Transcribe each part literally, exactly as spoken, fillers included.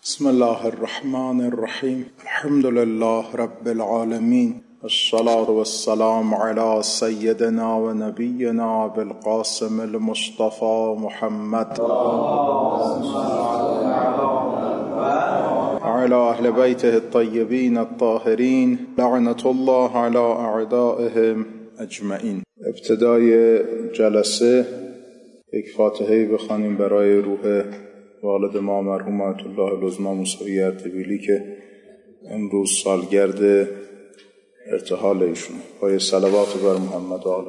بسم الله الرحمن الرحیم. الحمد لله رب العالمین، الصلاة والسلام على سیدنا و نبینا بالقاسم المصطفى محمد وعلى اهل بیته الطیبین الطاهرین لعنة الله على اعدائهم اجمعین. ابتدای جلسه یک فاتحه بخوانیم برای روح والد ما مرحوم آیت الله العظمی موسوی اردبیلی که امروز سالگرد ارتحال ایشون. پای صلوات بر محمد و آل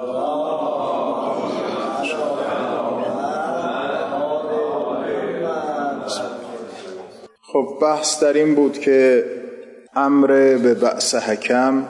خب بحث در این بود که امر به بعث حکم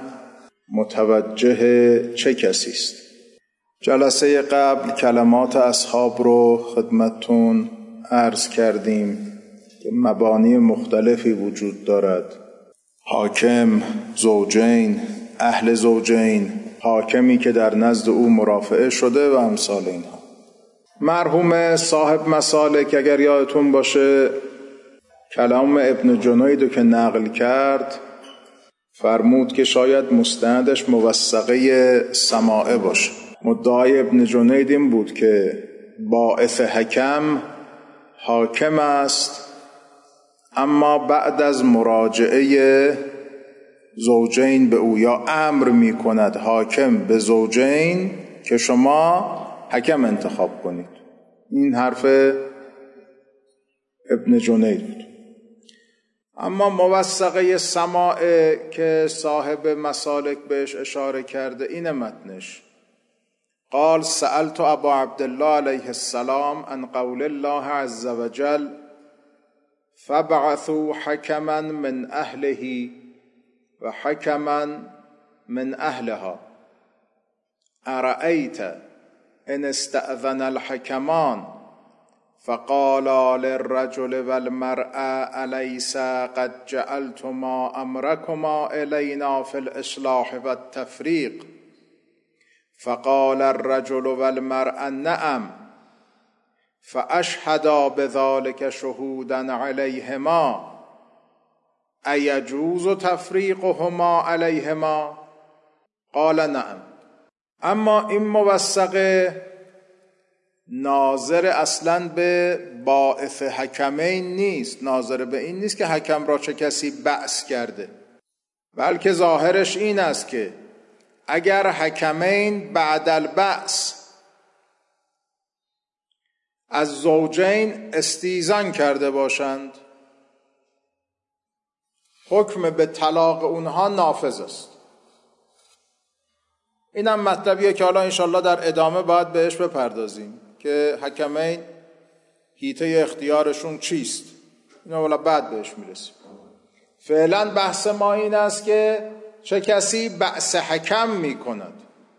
متوجه چه کسی است. جلسه قبل کلمات اصحاب رو خدمتتون عرض کردیم که مبانی مختلفی وجود دارد: حاکم، زوجین، اهل زوجین، حاکمی که در نزد او مرافعه شده و امثال اینها. مرحوم صاحب مسالک اگر یادتون باشه کلام ابن جنید که نقل کرد فرمود که شاید مستندش موثقه سماعه باشه. مدعای ابن جنید این بود که باعث حکم حاکم است، اما بعد از مراجعه زوجین به او، یا امر می کند حاکم به زوجین که شما حکم انتخاب کنید. این حرف ابن جنید بود. اما موثقه سماع که صاحب مسالک بهش اشاره کرده این متنش: قال سألت ابا عبدالله علیه السلام عن قول الله عز وجل فبعثوا حكما من اهله و حكما من اهلها ارأيت ان استأذن الحكمان فقالا للرجل والمرأة أليس قد جعلتما أمركما إلينا في الإصلاح والتفريق فقال الرجل والمرأة نعم فأشهدا بذلك شهودا عليهما أيجوز تفريقهما عليهما؟ قال نعم. اما این موثقه ناظر اصلا به باعث حکمین نیست، ناظر به این نیست که حکم را چه کسی بعث کرده، بلکه ظاهرش این است که اگر حکمین بعد البعث از زوجین استیزان کرده باشند حکم به طلاق اونها نافذ است. اینم مطلبیه که حالا انشالله در ادامه باید بهش بپردازیم که حکمین حیطه اختیارشون چیست. اینا والا بعد بهش میرسیم. فعلا بحث ما این است که چه کسی بعث حکم میکند.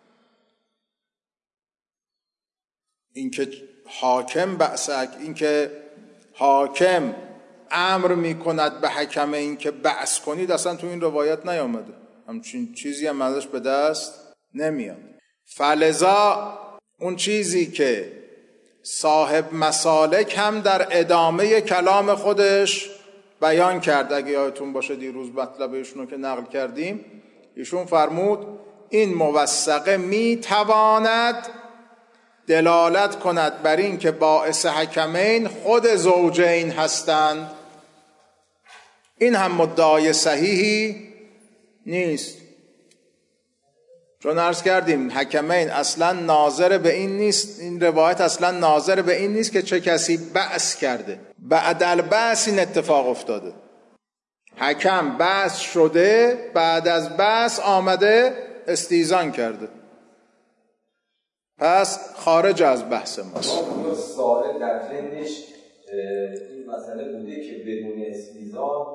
اینکه حاکم بعث حکم، اینکه حاکم امر میکند به حکم اینکه بعث کنید اصلا تو این روایت نیامده، همچین چیزی هم ازش به دست نمیاد. فلذا اون چیزی که صاحب مسالک هم در ادامه کلام خودش بیان کرد، اگه یادتون باشه دیروز مطلب ایشونو که نقل کردیم، ایشون فرمود این موثقه میتواند دلالت کند بر این که باعث حکمین خود زوجین هستند. این هم مدعای صحیحی نیست، چون عرض کردیم حکمین اصلا ناظر به این نیست، این روایت اصلا ناظر به این نیست که چه کسی بعث کرده. بعد البعث این اتفاق افتاده، حکم بعث شده، بعد از بعث آمده استیزان کرده، پس خارج از بحث ماست. سوال در ذهنش این مسئله بوده که بدون استیزان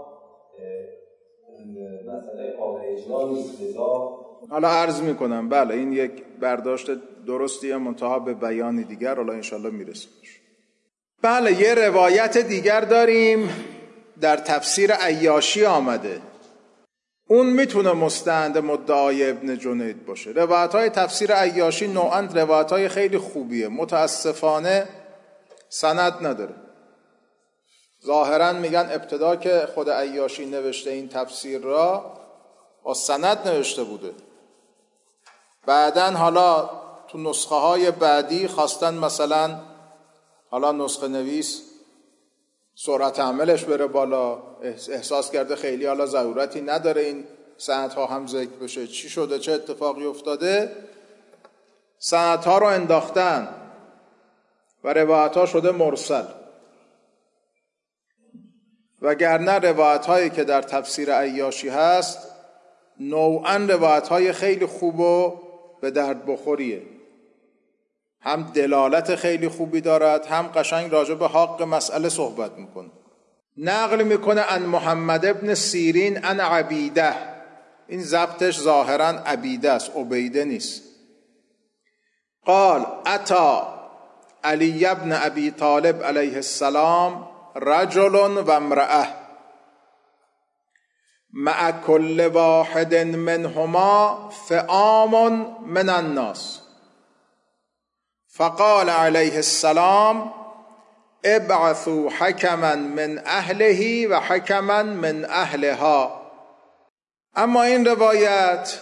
مسئله قابل اجرا نیست. حالا عرض میکنم بله این یک برداشت درستیه، منتها به بیانی دیگر حالا انشالله میرسیم. بله یه روایت دیگر داریم در تفسیر عیاشی آمده، اون میتونه مستند مدعای ابن جنید باشه. روایت های تفسیر عیاشی نوعاً روایت های خیلی خوبیه، متاسفانه سند نداره. ظاهرا میگن ابتدا که خود عیاشی نوشته این تفسیر را با سند نوشته بوده، بعدن حالا تو نسخه های بعدی خواستن مثلا حالا نسخه نویس سرعت عملش بره بالا، احساس کرده خیلی حالا ضرورتی نداره این سندها هم ذکر بشه. چی شده؟ چه اتفاقی افتاده؟ سندها رو انداختن و روایت ها شده مرسل، وگرنه روایت هایی که در تفسیر عیاشی هست نوعاً روایت های خیلی خوب و به درد بخوریه، هم دلالت خیلی خوبی دارد، هم قشنگ راجع به حق مسئله صحبت میکنه. نقل میکنه ان محمد ابن سیرین ان عبیده، این ضبطش ظاهراً عبیده است، عبیده نیست. قال اتا علی ابن ابی طالب علیه السلام رجل و امرأه مع كل واحد منهما فئام من الناس فقال علیه السلام ابعثوا حکما من اهله و حکما من اهلها. اما این روایت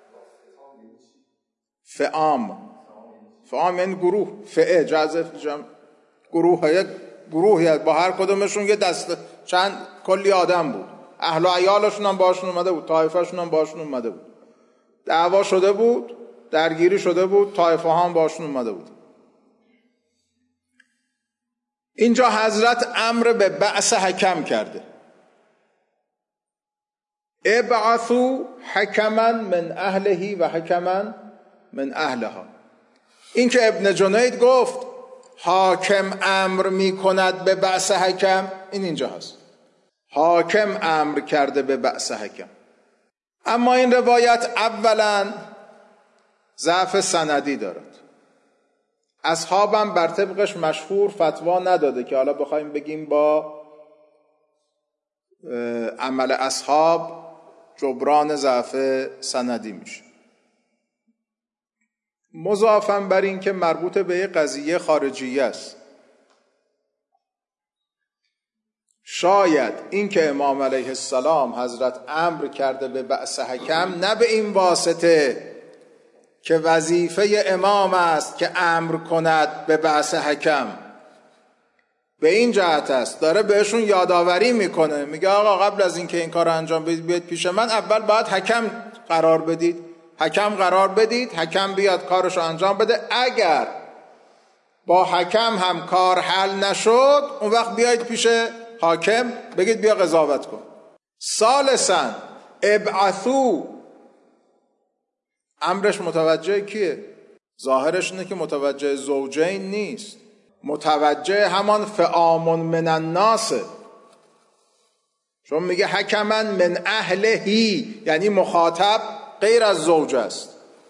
فئام، فئام یعنی گروه، فئه جزف جمع گروه، یک گروهی با هر کدومشون یه دست چند کلی آدم بود، اهل و عیالشون هم باشون اومده بود، طایفه‌شون هم باشون اومده بود، دعوا شده بود، درگیری شده بود، طایفه ها هم باشون اومده بود. اینجا حضرت امر به بعث حکم کرده، ابعثوا حکما من اهله و حکما من اهلها. این که ابن جنید گفت حاکم امر می کند به بعث حکم، این اینجا هست، حاکم امر کرده به بعث حکم. اما این روایت اولا ضعف سندی دارد، اصحابم بر طبقش مشهور فتوا نداده که حالا بخوایم بگیم با عمل اصحاب جبران ضعف سندی میشه. مضافاً بر این که مربوط به یک قضیه خارجیه است، شاید این که امام علیه السلام حضرت امر کرده به بعث حکم نه به این واسطه که وظیفه امام است که امر کند به بعث حکم، به این جهت است داره بهشون یادآوری میکنه، میگه آقا قبل از این که این کار انجام بدید بیاد پیش من، اول باید حکم قرار بدید، حکم قرار بدید، حکم بیاد کارشو انجام بده، اگر با حکم هم کار حل نشد اون وقت بیاید پیش حاکم بگید بیا قضاوت کن. ثالثاً ابعثوا، امرش متوجه کیه؟ ظاهرش اینه که متوجه زوجین نیست، متوجه همان فئام من الناس، چون میگه حکما من اهلهی، یعنی مخاطب غیر از زوج است،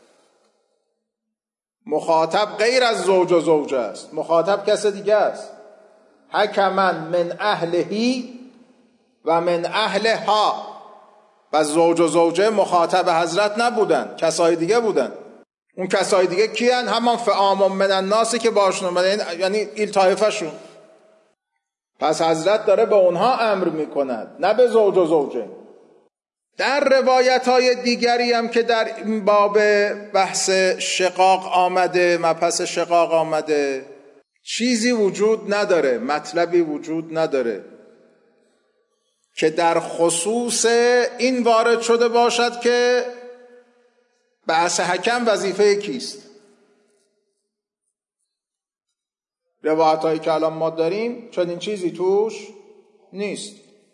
مخاطب غیر از زوج و زوجه است، مخاطب کس دیگه است. حکما من اهلهی و من اهلها، و زوج و زوجه مخاطب حضرت نبودن، کسای دیگه بودن. اون کسای دیگه کیان؟ همان فئام من الناس که باشون اومدن، یعنی ایل طایفه شون. پس حضرت داره به اونها امر میکند، نه به زوج و زوجه. در روایت های دیگری هم که در این باب بحث شقاق آمده، مبحث شقاق آمده، چیزی وجود نداره، مطلبی وجود نداره که در خصوص این وارد شده باشد که بعث حکم وظیفه کیست. روایت هایی که الان ما داریم چنین چیزی توش نیست.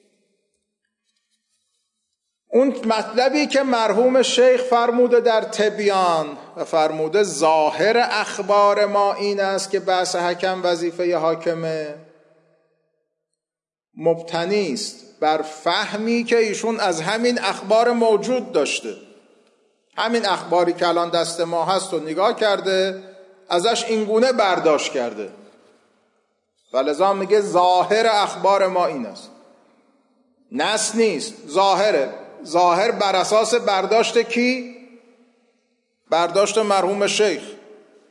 اون مطلبی که مرحوم شیخ فرموده در تبیان و فرموده ظاهر اخبار ما این است که بعث حکم وظیفه حاکمه، مبتنی است بر فهمی که ایشون از همین اخبار موجود داشته، همین اخباری که الان دست ما هست و نگاه کرده، ازش اینگونه برداشت کرده، ولذا میگه ظاهر اخبار ما این است، نص نیست، ظاهره. ظاهر بر اساس برداشت کی؟ برداشت مرحوم شیخ،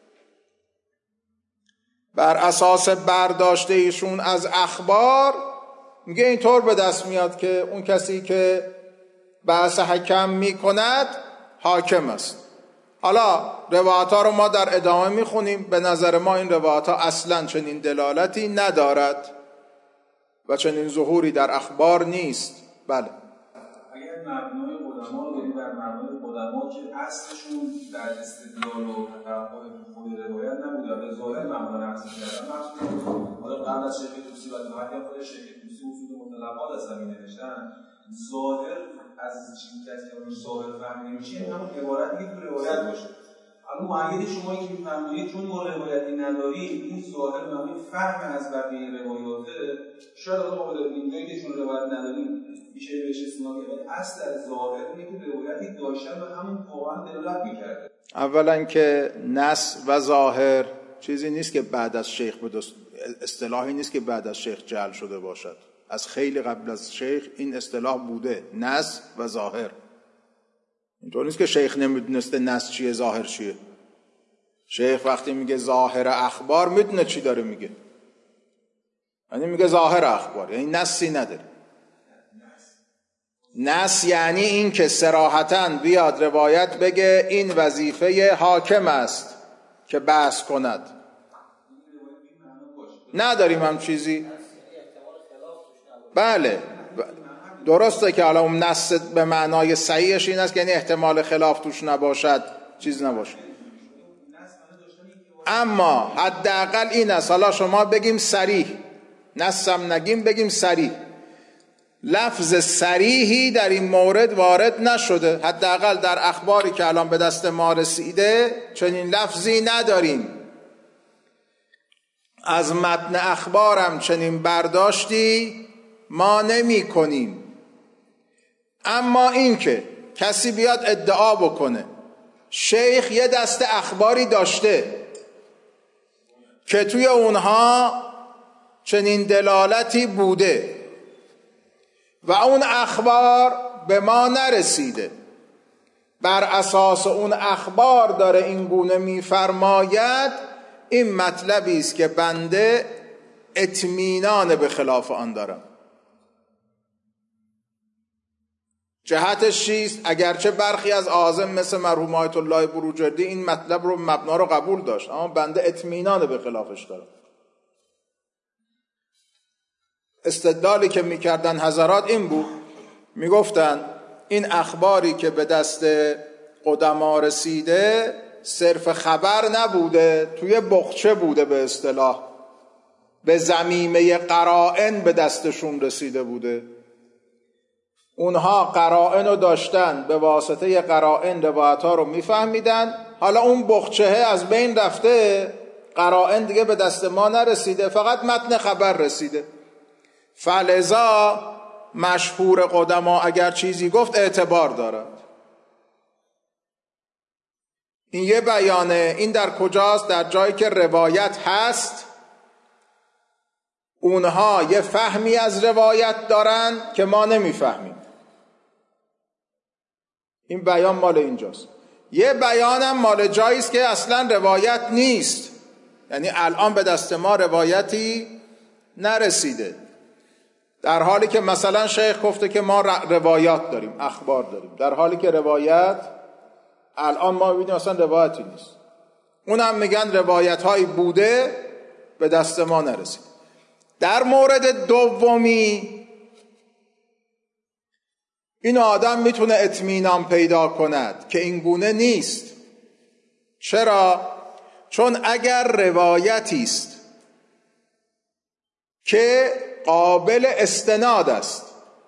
بر اساس برداشت ایشون از اخبار میگه اینطور به دست میاد که اون کسی که بحث حکم میکند حاکم است. حالا روایت ها رو ما در ادامه میخونیم. به نظر ما این روایت ها اصلا چنین دلالتی ندارد و چنین ظهوری در اخبار نیست. بله، اگر مبنای قدما رو بریم بر مبنای قدما که اصلشون در استدلال و تفاهم خود روایت نبوده و به ظاهر مبنا نقص کردن، حالا قبل از شیخ طوسی و بعد هم خود شیخ طوسی اصول مطلقات از زمین نوشتن، ظاهر از چیزی که اون ظاهر فهمیده میشه همون عبارت میگه تو روایت باشه. حالا معید شما که میفهمید چون ما روایتی نداریم، این ظاهر معنی فهم از بقیه روایاته، شاید ما بدونیم اینجایی که چون روایت نداریم میشه بهش استناد کرد. اصل از ظاهر اینه که روایتی داشتن و همون واقعا دلالت میکرده. اولا که نص و ظاهر چیزی نیست که بعد از شیخ به اصطلاحی نیست که بعد از شیخ جعل شده باشد. از خیلی قبل از شیخ این اصطلاح بوده، نص و ظاهر. اینطور نیست که شیخ نمیدونسته نص چیه ظاهر چیه. شیخ وقتی میگه ظاهر اخبار میدونه چی داره میگه، یعنی میگه ظاهر اخبار، یعنی نصی نداره. نص یعنی این که صراحتاً بیاد روایت بگه این وظیفه حاکم است که بحث کند. نداریم هم چیزی. بله درسته که حالا اون نص به معنای صحیحش این است که یعنی احتمال خلاف توش نباشد، چیز نباشه. اما حداقل این است، حالا شما بگیم صریح، نصم نگیم بگیم صریح، لفظ صریحی در این مورد وارد نشده. حداقل در اخباری که الان به دست ما رسیده چنین لفظی نداریم. از متن اخبارم چنین برداشتی ما نمی کنیم. اما این که کسی بیاد ادعا بکنه شیخ یه دست اخباری داشته که توی اونها چنین دلالتی بوده و اون اخبار به ما نرسیده، بر اساس اون اخبار داره این گونه میفرماید، این مطلبی است که بنده اطمینان به خلاف آن دارم. جهتش چیست؟ اگرچه برخی از اعاظم مثل مرحوم آیت الله بروجردی این مطلب رو مبنا رو قبول داشت، اما بنده اطمینان به خلافش دارم. استدلالی که میکردن حضرات این بود، میگفتن این اخباری که به دست قدما رسیده صرف خبر نبوده، توی بخچه بوده، به اصطلاح به ضمیمه قرائن به دستشون رسیده بوده. اونها قرائن رو داشتن، به واسطه قرائن روایت ها رو میفهمیدن. حالا اون بخچه از بین رفته، قرائن دیگه به دست ما نرسیده، فقط متن خبر رسیده. فلذا مشهور قدما اگر چیزی گفت اعتبار دارد. این یه بیانه. این در کجاست؟ در جایی که روایت هست، اونها یه فهمی از روایت دارن که ما نمیفهمیم. این بیان مال اینجاست. یه بیانم مال جاییست که اصلا روایت نیست، یعنی الان به دست ما روایتی نرسیده، در حالی که مثلا شیخ گفته که ما روایات داریم، اخبار داریم، در حالی که روایت الان ما ببینیم اصلا روایتی نیست. اونم میگن روایت هایی بوده به دست ما نرسید. در مورد دومی این آدم میتونه اطمینان پیدا کند که این گونه نیست. چرا؟ چون اگر روایتی است که قابل استناد است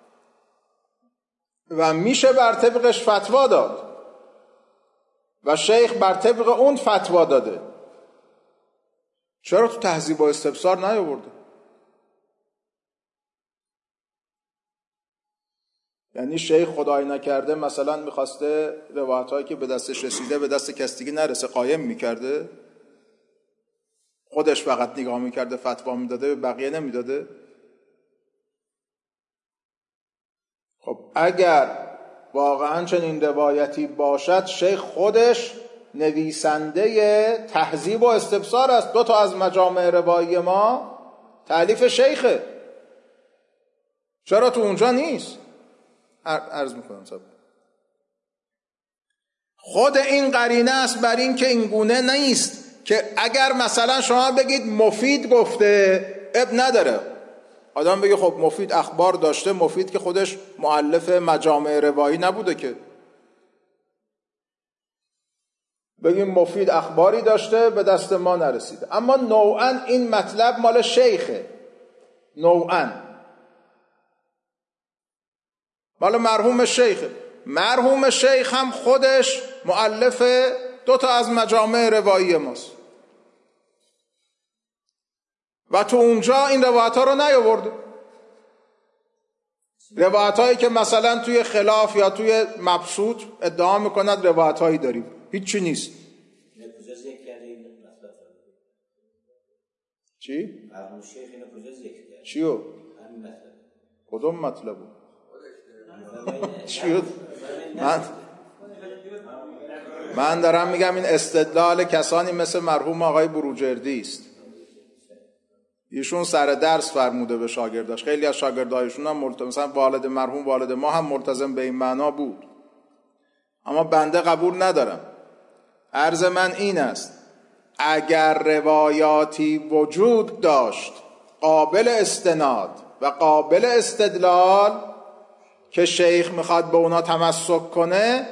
و میشه بر طبقش فتوا داد و شیخ بر طبق اون فتوا داده، چرا تو تهذیب و استبصار نیاورده؟ یعنی شیخ خدای نکرده مثلا میخواسته روایتایی که به دستش رسیده به دست کس دیگه نرسه قایم میکرده، خودش فقط نگاه میکرده فتوا میداده، به بقیه نمیداده؟ خب اگر واقعا چنین روایتی باشد، شیخ خودش نویسنده تهذیب و استبصار است. دو تا از مجامع روایی ما تألیف شیخه. چرا تو اونجا نیست؟ عرض میکنم صبر. خود این قرینه است بر این که این گونه نیست که اگر مثلا شما بگید مفید گفته اب نداره، آدم بگه خب مفید اخبار داشته، مفید که خودش مؤلف مجامع روایی نبوده که، بگیم مفید اخباری داشته به دست ما نرسیده. اما نوعا این مطلب مال شیخه، نوعا مال مرحوم شیخه. مرحوم شیخ هم خودش مؤلف دو تا از مجامع روایی ماست و تو اونجا این روایت ها رو نیاورده. روایت هایی که مثلا توی خلاف یا توی مبسوط ادعا میکند روایت هایی داریم، هیچی نیست. چی؟ مرحوم شیخ اینو کجا ذکر کرد؟ چیو؟ همین مطلب. کدوم مطلبو؟ چیو؟ من من دارم میگم این استدلال کسانی مثل مرحوم آقای بروجردی است. ایشون سر درس فرموده به شاگرداش، خیلی از شاگردایشون هم ملتزم، مثلا والد مرحوم والد ما هم ملتزم به این معنا بود، اما بنده قبول ندارم. عرض من این است اگر روایاتی وجود داشت قابل استناد و قابل استدلال که شیخ میخواد به اونا تمسک کنه،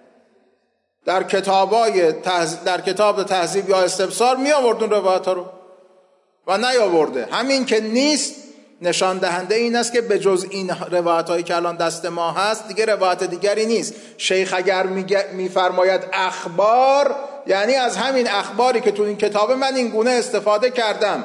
در کتابای تحز... در کتاب تهذیب یا استبصار می آوردون روایت ها رو و نیاورده. همین که نیست نشان دهنده این است که به جز این روایت هایی که الان دست ما هست دیگه روایت دیگری نیست. شیخ اگر میفرماید اخبار، یعنی از همین اخباری که تو این کتاب من این گونه استفاده کردم،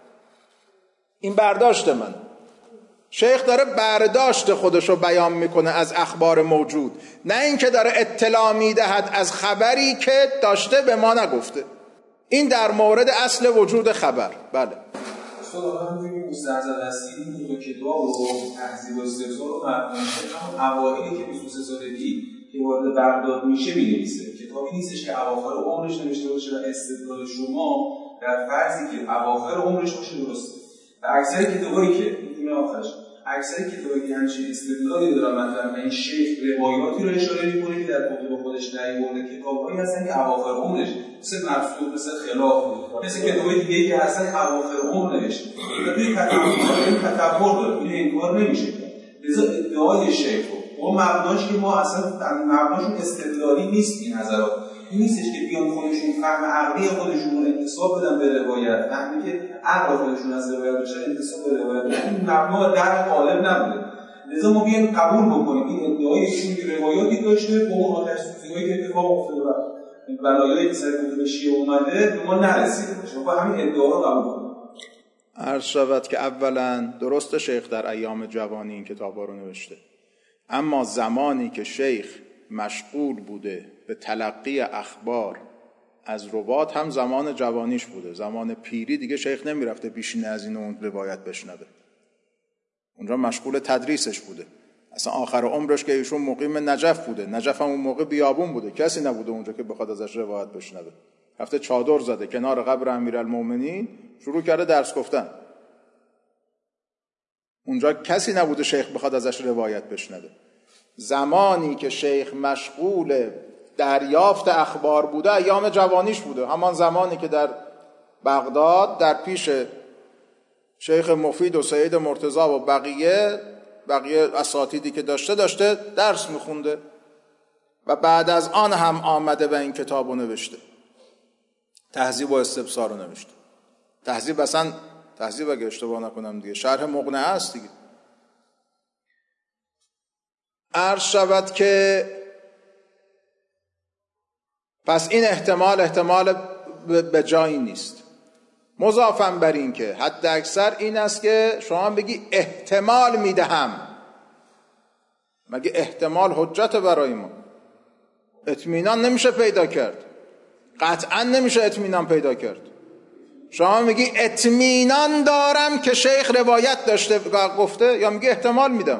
این برداشت من. شیخ داره برداشت خودشو بیان میکنه از اخبار موجود، نه اینکه داره اطلاع میدهد از خبری که داشته به ما نگفته. این در مورد اصل وجود خبر. بله اصلا آقا همونی مستعزل هستی این دو کتاب رو تهذیب و استبصار رو مردم همون اوائلی که بیست و سه سالگی که وارد بغداد میشه مینویسه. کتابی نیستش که اواخر عمرش نوشته باشه و استدلال شما در فرضی که اواخر عمرش باشه درسته. و اکثر کتابایی که این آخرش اکثر کتابایی که همچین استدلالی دارن مثلا این شیخ روایاتی رو اشاره میکنه که در کتب خودش نیاورده، کتابایی هستن که اواخر عمرش مثل مبسوط، مثل خلاف، مثل کتابای دیگه که هستن اواخر عمر نوشته. این تطور داره، این انکار نمیشه. لذا ادعای شیخ و مبناش که ما اصلا مبناشون استدلالی نیست. این نظرات این نیستش که بیان خودشون فهم عقلی خودشون رو انتساب بدن به روایت، فهمی که عقل خودشون از روایت بشه انتساب به روایت، این مبنا در غالب نبوده. لذا ما بیان قبول بکنیم این ادعایشون که روایاتی داشته با اون آتش سوزی‌هایی که اتفاق افتاده و بلایایی که سر کتب شیعه اومده به ما نرسیده باشه، ما همین ادعا رو قبول کنیم. عرض شود که اولا درست شیخ در ایام جوانی این کتابا رو نوشته، اما زمانی که شیخ مشغول بوده به تلقی اخبار از روات هم زمان جوانیش بوده. زمان پیری دیگه شیخ نمیرفته بیشینه از این اون روایت بشنوه، اونجا مشغول تدریسش بوده. اصلا آخر عمرش که ایشون مقیم نجف بوده، نجف هم اون موقع بیابون بوده، کسی نبوده اونجا که بخواد ازش روایت بشنوه. رفته چادر زده کنار قبر امیرالمومنین شروع کرده درس گفتن. اونجا کسی نبوده شیخ بخواد ازش روایت بشنوه. زمانی که شیخ مشغول دریافت اخبار بوده ایام جوانیش بوده، همان زمانی که در بغداد در پیش شیخ مفید و سید مرتضی و بقیه بقیه اساتیدی که داشته داشته درس میخونده و بعد از آن هم آمده و این کتاب رو نوشته، تهذیب و استبصار رو نوشته. تهذیب اصلا تهذیب اگه اشتباه نکنم دیگه شرح مقنعه است دیگه. عرض شود که پس این احتمال احتمال به جایی نیست. مضافاً بر این که حد اکثر این است که شما بگی احتمال میدهم، مگه احتمال حجت برای ما؟ اطمینان نمیشه پیدا کرد، قطعا نمیشه اطمینان پیدا کرد. شما میگی اطمینان دارم که شیخ روایت داشته گفته، یا میگی احتمال میدم؟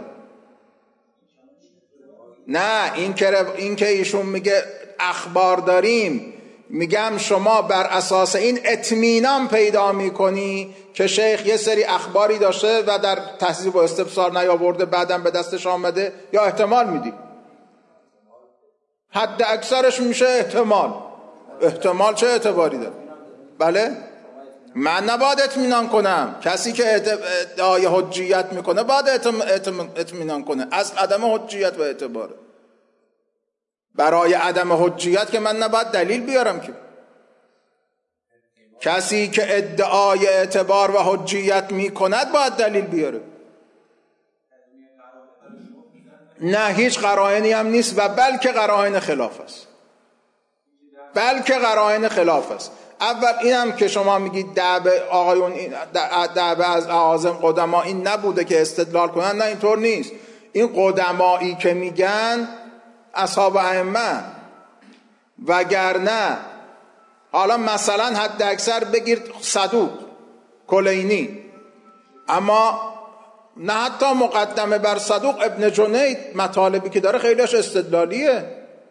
نه، این که این که ایشون میگه اخبار داریم میگم شما بر اساس این اطمینان پیدا میکنی که شیخ یه سری اخباری داشته و در تهذیب و استبصار نیاورده بعدم به دستش آمده، یا احتمال میدی؟ حد اکثرش میشه احتمال. احتمال چه اعتباری داره؟ بله؟ من نباید اطمینان کنم. کسی که ادعای حجیت میکنه باید اطمینان کنه. از عدم حجیت و اعتباره. برای عدم حجیت که من نباید دلیل بیارم که. کسی که ادعای اعتبار و حجیت میکند باید دلیل بیاره. نه، هیچ قرائنی هم نیست و بلکه قرائن خلاف است. بلکه قرائن خلاف است. اول اینم که شما میگید دعوه آقایون دعوه از اعاظم قدما این نبوده که استدلال کنن، نه اینطور نیست. این قدمایی که میگن اصحاب ائمه، وگرنه حالا مثلا حد اکثر بگیر صدوق کلینی، اما نه حتی مقدمه بر صدوق ابن جنید مطالبی که داره خیلیش استدلالیه.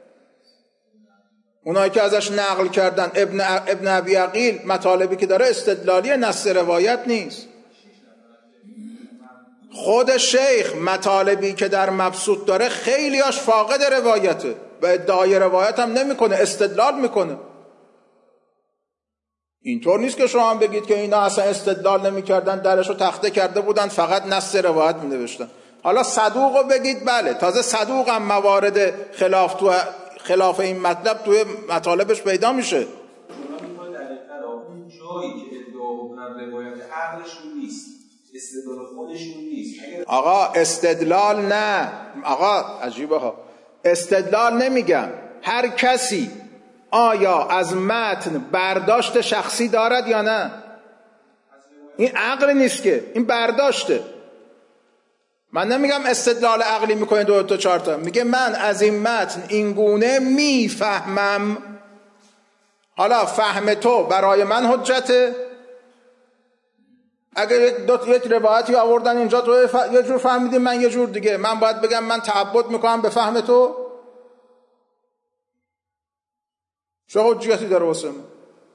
اونایی که ازش نقل کردن ابن ابن ابی عقیل مطالبی که داره استدلالیه، نص روایت نیست. خود شیخ مطالبی که در مبسوط داره خیلیاش فاقد روایته و ادعای روایت هم نمیکنه، استدلال میکنه. اینطور نیست که شما هم بگید که اینا اصلا استدلال نمیکردن، درشو تخته کرده بودن، فقط نص روایت مینوشتن. حالا صدوقو بگید بله، تازه صدوق هم موارد خلاف تو خلاف این مطلب توی مطالبش پیدا میشه. اون جایی که ادعا بکنن روایت عقلشون نیست، استدلال خودشون نیست. آقا استدلال نه، آقا عجیبه ها، استدلال نمیگم. هر کسی آیا از متن برداشت شخصی دارد یا نه؟ این عقل نیست که، این برداشته. من نمیگم استدلال عقلی میکنه دو تا چهار تا، میگه من از این متن این گونه میفهمم. حالا فهم تو برای من حجته. اگر یک روایتی آوردن اینجا تو یه جور فهمیدی، من یه جور دیگه، من باید بگم من تعبد میکنم به فهم تو؟ چه حجیتی داره واسه من؟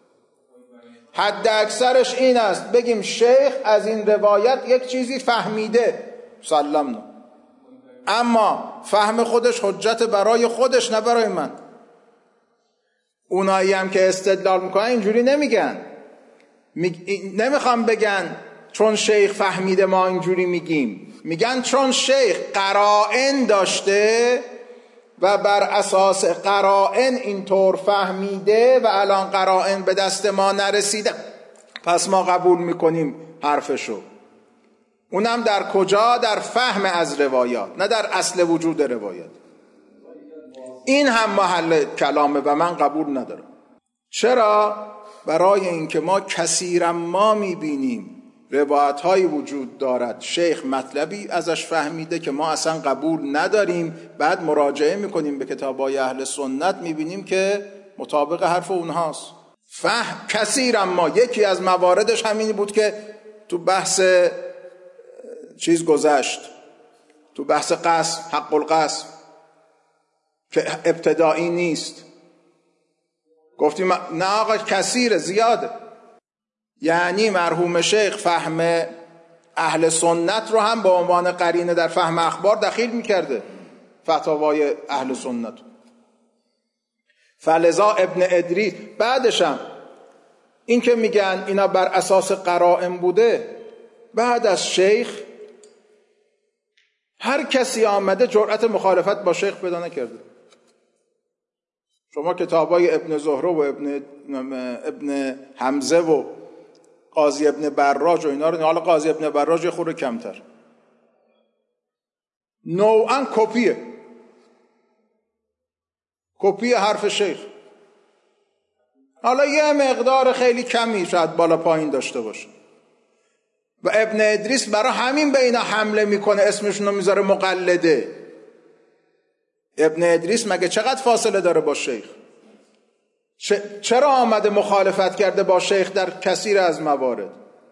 حد اکثرش این است بگیم شیخ از این روایت یک چیزی فهمیده، سلام، اما فهم خودش حجت برای خودش نه برای من. اونایی هم که استدلال میکنن اینجوری نمیگن. می... نمیخوام بگن چون شیخ فهمیده ما اینجوری میگیم، میگن چون شیخ قرائن داشته و بر اساس قرائن اینطور فهمیده و الان قرائن به دست ما نرسیده، پس ما قبول میکنیم حرفشو. اونم در کجا؟ در فهم از روایات، نه در اصل وجود روایات. این هم محل کلامه و من قبول ندارم. چرا؟ برای اینکه ما کثیرا ما میبینیم روایت های وجود دارد شیخ مطلبی ازش فهمیده که ما اصلا قبول نداریم، بعد مراجعه میکنیم به کتابای اهل سنت میبینیم که مطابق حرف اونهاست. فهم کثیرا ما، یکی از مواردش همین بود که تو بحث چیز گذشت، تو بحث قسم، حق القسم که ابتدایی نیست، گفتیم نه آقا کثیره، زیاده. یعنی مرحوم شیخ فهم اهل سنت رو هم به عنوان قرینه در فهم اخبار دخیل میکرده، فتاوای اهل سنت. فلذا ابن ادریس بعدش هم این که میگن اینا بر اساس قرائن بوده، بعد از شیخ هر کسی آمده جرأت مخالفت با شیخ پیدا نکرده. شما کتابای ابن زهره و ابن ابن حمزه و قاضی ابن براج و اینا رو، حالا قاضی ابن براج یه خورده کمتر، نوعاً کپیه، کپی حرف شیخ. حالا یه مقدار خیلی کمی شاید بالا پایین داشته باشه. و ابن ادریس برای همین به اینا حمله میکنه، اسمشون رو میذاره مقلده. ابن ادریس مگه چقدر فاصله داره با شیخ؟ چرا آمده مخالفت کرده با شیخ در کثیر از موارد؟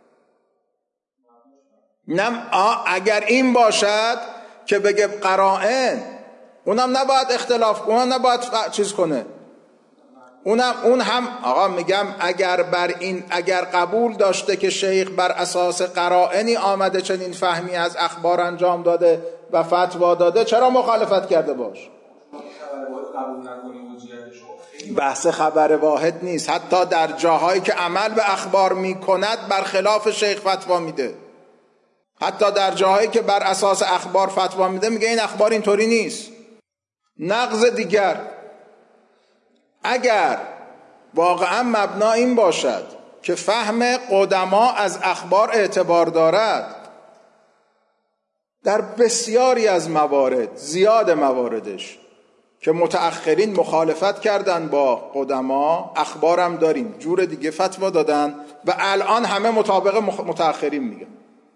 نم اگر این باشد که بگه قرائن، اونم نباید اختلاف، اونم نباید چیز کنه، اونم اون هم آقا میگم اگر بر این اگر قبول داشته که شیخ بر اساس قرائنی آمده چنین فهمی از اخبار انجام داده و فتوا داده، چرا مخالفت کرده باش؟ بحث خبر واحد نیست، حتی در جاهایی که عمل به اخبار میکند برخلاف شیخ فتوا میده، حتی در جاهایی که بر اساس اخبار فتوا میده میگه این اخبار اینطوری نیست. نقض دیگر، اگر واقعا مبنا این باشد که فهم قدما از اخبار اعتبار دارد، در بسیاری از موارد، زیاد مواردش که متأخرین مخالفت کردن با قدما، اخبارم داریم جور دیگه فتوا دادن و الان همه مطابق متأخرین میگن.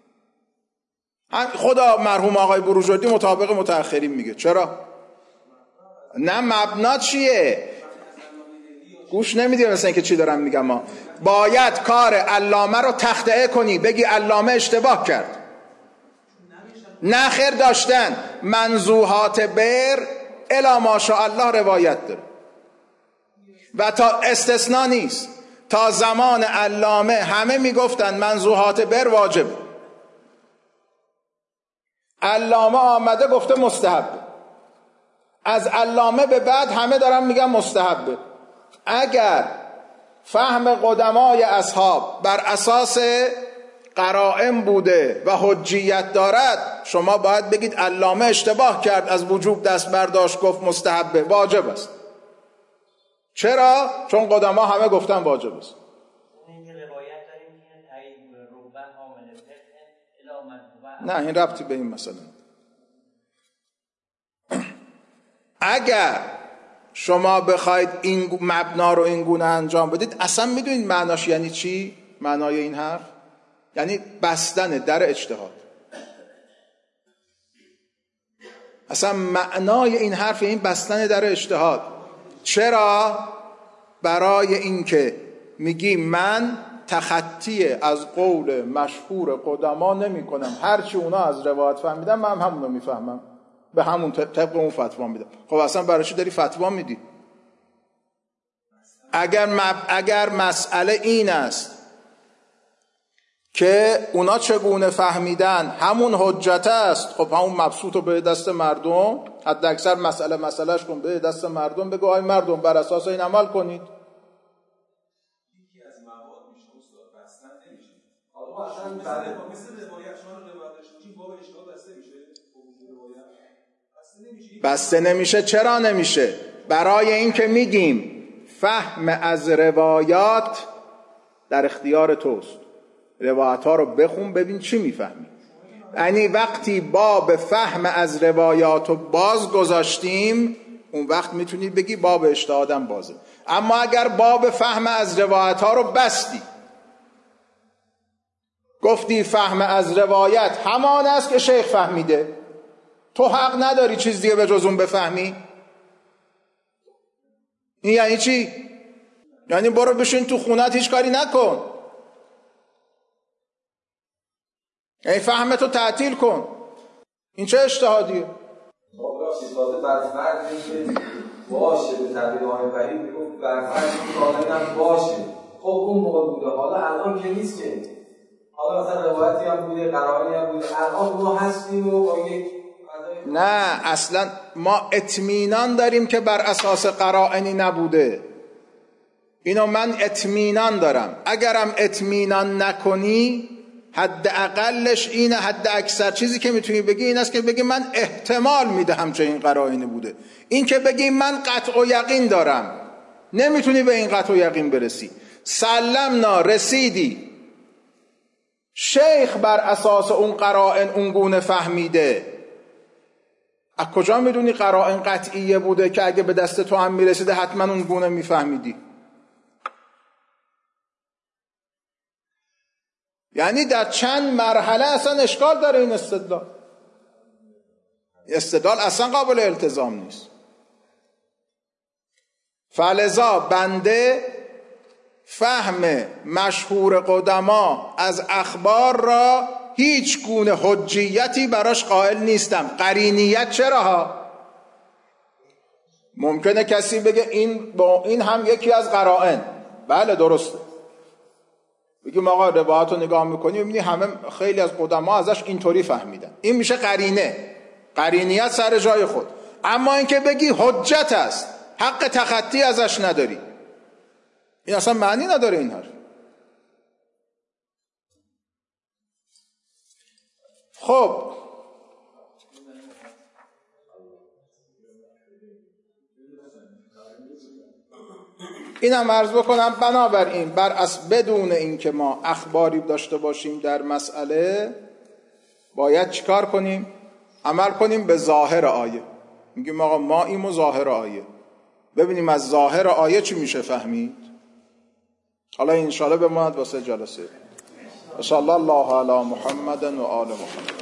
خدا مرحوم آقای بروجردی مطابق متأخرین میگه. چرا؟ نه مبنا چیه؟ گوش نمیدی مثلا اینکه چی دارم میگم. ما باید کار علامه رو تخطئه کنی، بگی علامه اشتباه کرد. نه خیر، داشتن منزوحات بر الا ماشاءالله روایت داره و تا استثناء نیست. تا زمان علامه همه میگفتن منزوحات بر واجب، علامه آمده گفته مستحب، از علامه به بعد همه دارن میگن مستحبه. اگر فهم قدمای اصحاب بر اساس قرائن بوده و حجیت دارد، شما باید بگید علامه اشتباه کرد، از وجوب دست برداشت گفت مستحبه، واجب است. چرا؟ چون قدما همه گفتن واجب است. نه این ربطی به این مسئله. اگر شما بخواید این مبنا رو این گونه انجام بدید، اصلا میدونید معناش یعنی چی؟ معنای این حرف یعنی بستن در اجتهاد. اصلا معنای این حرف این بستن در اجتهاد. چرا؟ برای اینکه میگی من تخطی از قول مشهور قدما نمی کنم، هرچی اونا از روایت فهمیدن من هم همون رو میفهمم، به همون طبق اون فتوا میدم. خب اصلا برای چی داری فتوا میدی؟ اگر مب... اگر مسئله این است که اونا چگونه فهمیدن همون حجت است، خب همون مبسوط رو به دست مردم، حد اکثر مسئله مسئلهش کن به دست مردم، بگو آی مردم بر اساس این عمل کنید. یکی از مواد میشه استاد بستن نمیشه. حالا اصلا مثل مثل روایت شما رو روایت داشتیم باب اشتباه بسته میشه. روایت بسته نمیشه. بسته نمیشه. چرا نمیشه؟ برای این که میگیم فهم از روایات در اختیار توست. روایت ها رو بخون ببین چی میفهمی. یعنی وقتی باب فهم از روایات رو باز گذاشتیم، اون وقت میتونی بگی باب اجتهادم بازه. اما اگر باب فهم از روایت ها رو بستی، گفتی فهم از روایت همان است که شیخ فهمیده، تو حق نداری چیز دیگه به جز اون بفهمی. این یعنی چی؟ یعنی برو بشین تو خونت هیچ کاری نکن، یعنی فهمتو تعطیل کن. این چه اجتهادیه؟ تازه برفرد میشه باشه، به تعبیر آقای فرید میگفت برفرد کاملا باشه. خب اون موقع بوده، حالا الان که نیست که. حالا مثلا روایتی هم بوده، قرائنی هم بوده، الان ما هستیم و با یک نه اصلا ما اطمینان داریم که بر اساس قرائنی نبوده. اینو من اطمینان دارم. اگرم اطمینان نکنی، حد اقلش اینه، حد اکثر چیزی که میتونی بگی این است که بگی من احتمال میدهم چه این قرائنی بوده. این که بگی من قطع و یقین دارم، نمیتونی به این قطع و یقین برسی. سلمنا، رسیدی، شیخ بر اساس اون قرائن اون گونه فهمیده. از کجا میدونی قرائن قطعیه بوده که اگه به دست تو هم میرسیده حتما اون گونه میفهمیدی؟ یعنی در چند مرحله اصلا اشکال داره این استدلال. استدلال اصلا قابل التزام نیست. فلذا بنده فهم مشهور قدما از اخبار را هیچ گونه حجیتی براش قائل نیستم. قرینیت چرا ها؟ ممکنه کسی بگه این با این هم یکی از قرائن، بله درسته. بگیم آقا روایت رو نگاه میکنی میبینی همه خیلی از قدما ازش اینطوری فهمیدن، این میشه قرینه، قرینیت سر جای خود. اما اینکه بگی حجت است، حق تخطی ازش نداری، این اصلا معنی نداره این حرف. خب اینم عرض بکنم، بنابراین بر اس بدون اینکه ما اخباری داشته باشیم در مسئله باید چیکار کنیم؟ عمل کنیم به ظاهر آیه. میگیم آقا ما این ظاهر آیه، ببینیم از ظاهر آیه چی میشه فهمید. حالا انشاءالله بماند واسه جلسه. صلی الله علی محمد و آل محمد.